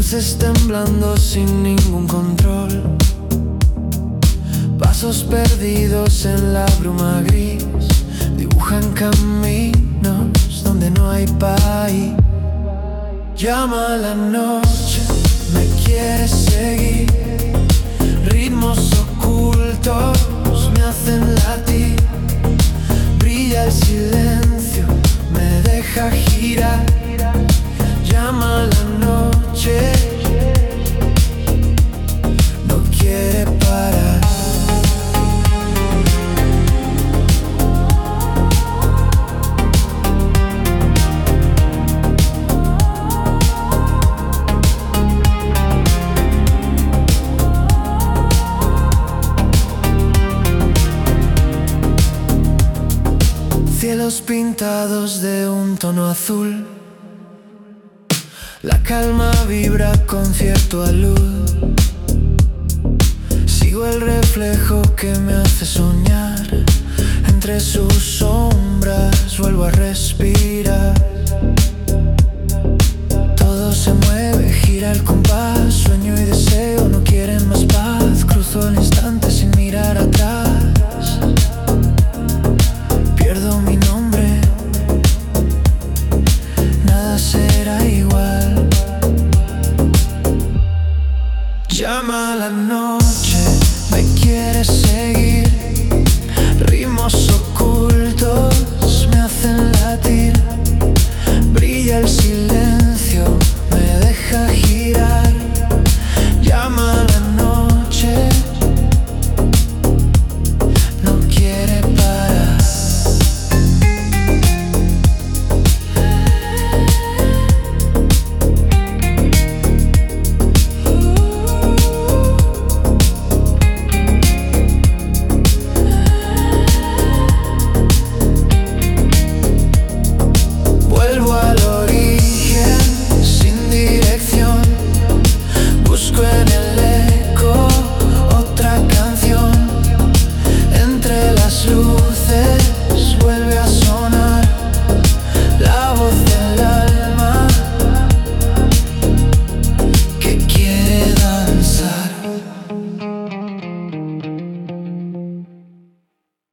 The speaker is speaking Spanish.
haces temblando sin ningún control. Pasos perdidos en la bruma gris dibujan caminos donde no hay país. Llama la noche, me quieres seguir. Ritmos ocultos me hacen latir. Brilla el silencio, me deja girar. Llama la noche, no quiere parar. Cielos pintados de un tono azul. La calma vibra con cierta luz. Sigo el reflejo que me hace soñar. Entre sus sombras vuelvo a respirar. Todo se mueve, gira el compás. Sueño y deseo no quieren más paz. Cruzo el instante sin mirar atrás. Pierdo mi nombre, nada será igual. Llama la noche, me quieres seguir. Ritmos